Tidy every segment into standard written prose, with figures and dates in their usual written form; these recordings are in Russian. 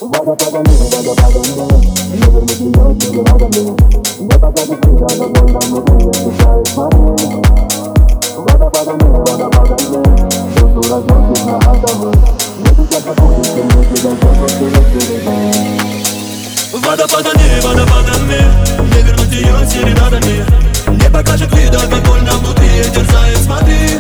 Водопадами, не вернуть ее переводами. Не покажет вида, как больно внутри, отвечает смотри. Водопадами, душу разносит на атомы. Не сейчас забудешь, что не тебя все впереди. Водопадами, не вернуть ее серенадами. Не покажет вида, как больно внутри, терзает смотри.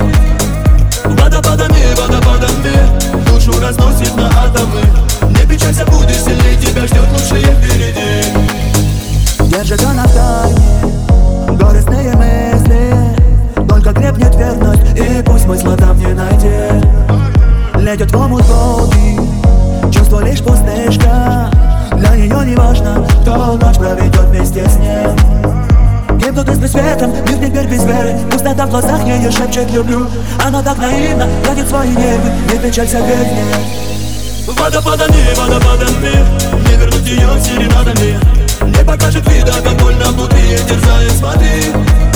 Водопадами, душу разносит на атомы. Не печалься, будешь сильнее, тебя ждет лучшее впереди. Держит она в тайне горестные мысли, только крепнет верность, и пусть смысла там не найдет. Летит в омут волны, чувство лишь пустышка. Для нее не важно, кто ночь проведет вместе с ним. Гибнут из светом, мир теперь без веры. Пустота в глазах ей шепчет люблю. Она так наивно тратит свои нервы. Не печалься, верь мне. Водопадами, не вернуть ее серенадами. Не покажет вида, как больно внутри, терзает смотри.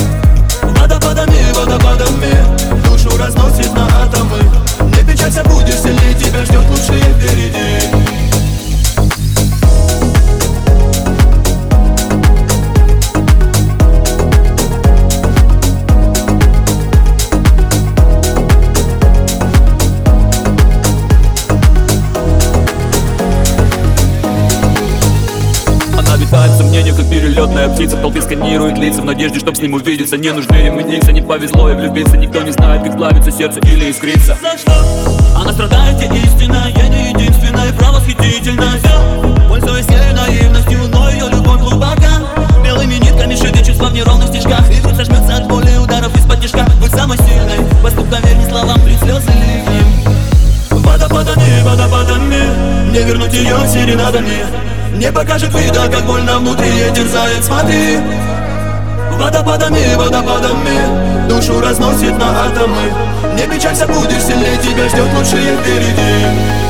Водопадами, душу разносит на атомы. Не печалься, будешь сильнее, тебя ждет лучшее впереди. Летает сомнение, как перелетная птица. В толпе сканирует лица в надежде, чтоб с ним увидеться. Не нужны ремедицы, не повезло и влюбиться. Никто не знает, как плавится сердце или искрится. За что? Она страдает, где истина. Я не единственная, правосхитительность. Пользуясь ей наивностью, но ее любовь глубока. Белыми нитками шиты чувства в неровных стежках. И грудь сожмется от боли ударов из-под тишка. Быть самой сильной, поступкам верь, не словам, при слезы ливнем. Водопадами, не вернуть ее серенадами. Не покажет вида, как больно внутри, терзает смотри. Водопадами, душу разносит на атомы. Не печалься, будешь сильнее, тебя ждет лучшее впереди.